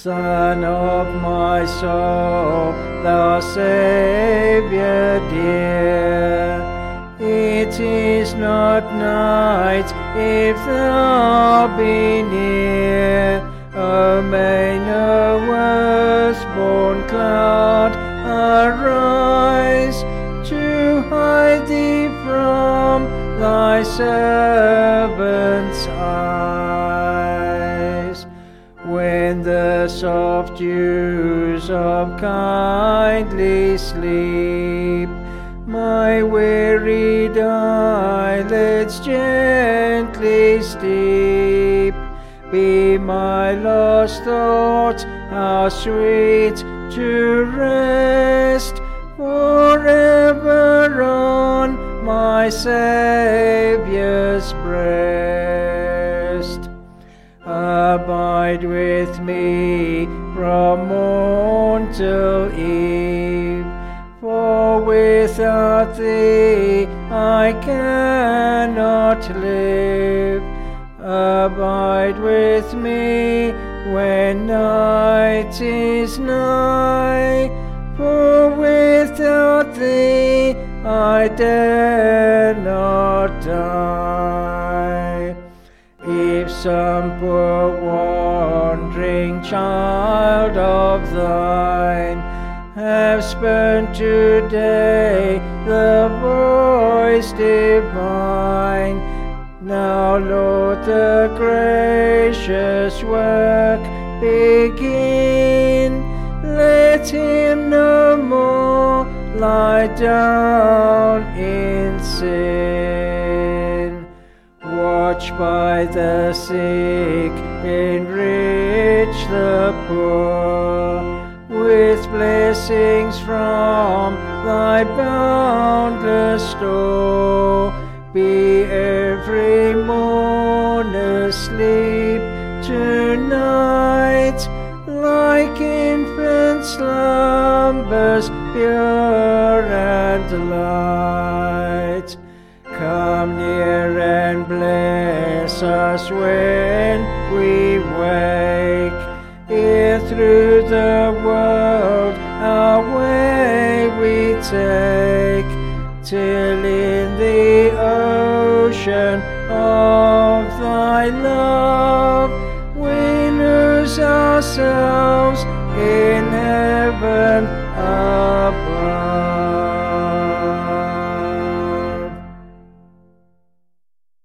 Son of my soul, thou Saviour dear, it is not night if thou be near. O may no earth-born cloud arise to hide thee from thy servant's eyes. When the soft dews of kindly sleep my wearied eyelids gently steep, be my lost thoughts how sweet to rest forever on my Saviour's breast. Abide with me from morn till eve, for without thee I cannot live. Abide with me when night is nigh, for without thee I dare not die. If some poor wandering child of thine have spurned today the voice divine, now, Lord, the gracious work begin. Let him no more lie down in sin. Watch by the sick, enrich the poor with blessings from thy boundless store. Be every morn asleep tonight, like infant slumbers pure and light. Come near and bless us when we wake, ere through the world our way we take, till in the ocean of thy love we lose ourselves in